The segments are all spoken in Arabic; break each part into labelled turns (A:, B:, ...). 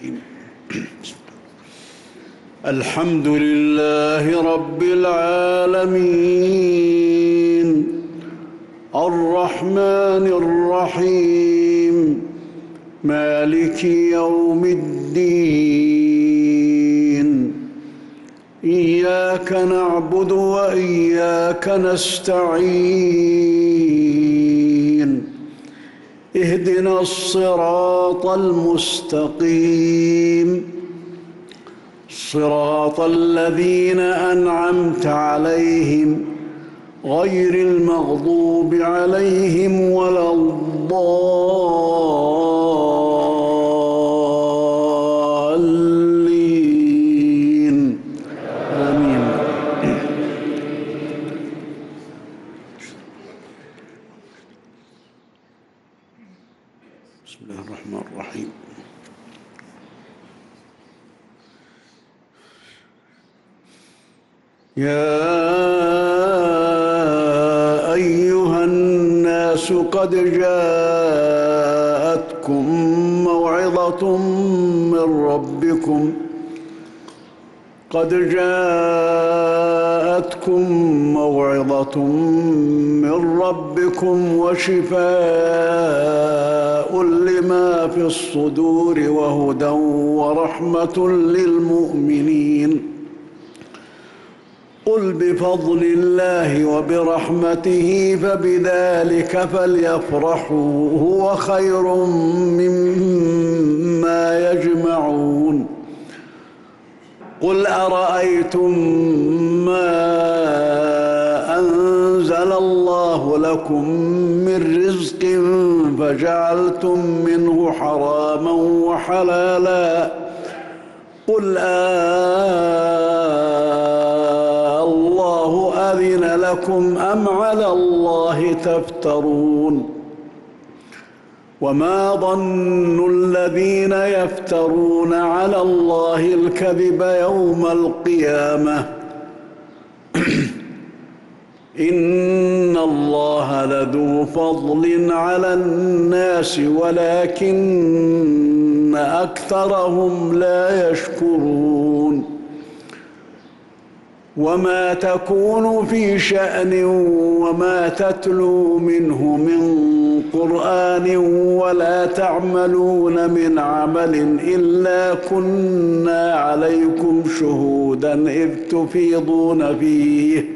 A: الرحيم. الحمد لله رب العالمين الرحمن الرحيم مالك يوم الدين إياك نعبد وإياك نستعين اهدنا الصراط المستقيم صراط الذين أنعمت عليهم غير المغضوب عليهم ولا الضالين آمين. بسم الله الرحمن الرحيم. يا أيها الناس قد جاءتكم موعظة من ربكم وشفاء لما في الصدور وهدى ورحمة للمؤمنين. قل بفضل الله وبرحمته فبذلك فليفرحوا هو خير مما يجمعون. قل أرأيتم ما أنزل الله لكم من رزق فجعلتم منه حراما وحلالا قل الله أذن لكم أم على الله تفترون. وما ظن الذين يفترون على الله الكذب يوم القيامة إن الله لذو فضل على الناس ولكن أكثرهم لا يشكرون. وما تكون في شأن وما تتلو منه من قرآن ولا تعملون من عمل إلا كنا عليكم شهودا إذ تفيضون فيه.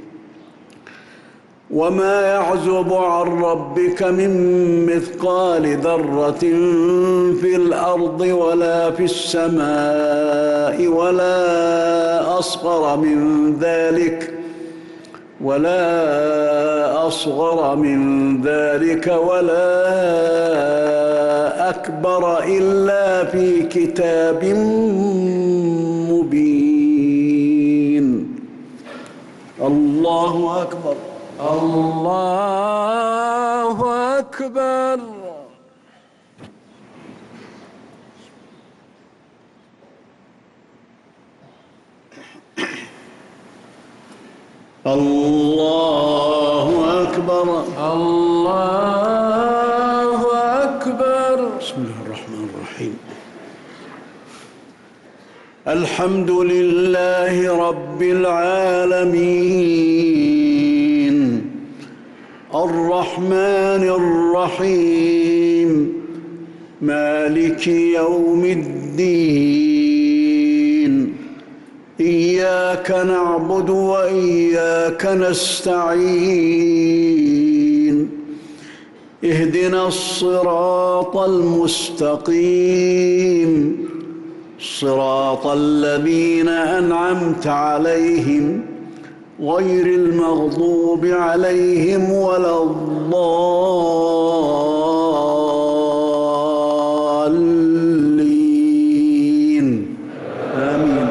A: وما يعزب عن ربك من مثقال ذرة في الأرض ولا في السماء ولا أصغر من ذلك ولا أكبر إلا في كتاب مبين. الله أكبر.
B: الله أكبر.
A: الله أكبر.
B: الله أكبر.
A: بسم الله الرحمن الرحيم. الحمد لله رب العالمين الرحمن الرحيم مالك يوم الدين إياك نعبد وإياك نستعين اهدنا الصراط المستقيم صراط الذين أنعمت عليهم غير المغضوب عليهم ولا الضالين آمين.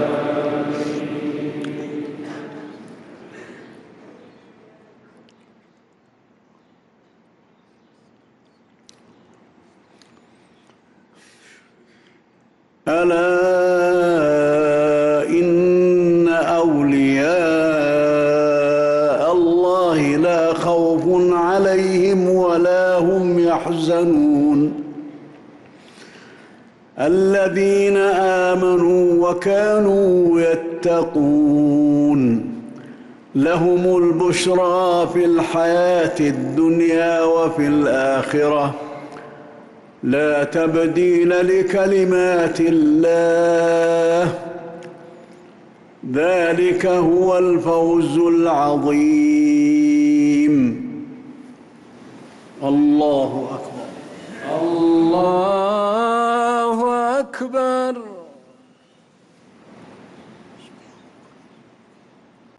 A: ألا إن أولياء الله لا خوف عليهم ولا هم يحزنون الذين آمنوا وكانوا يتقون لهم البشرى في الحياة الدنيا وفي الآخرة لا تبديل لكلمات الله ذلك هو الفوز العظيم. الله أكبر.
B: الله أكبر.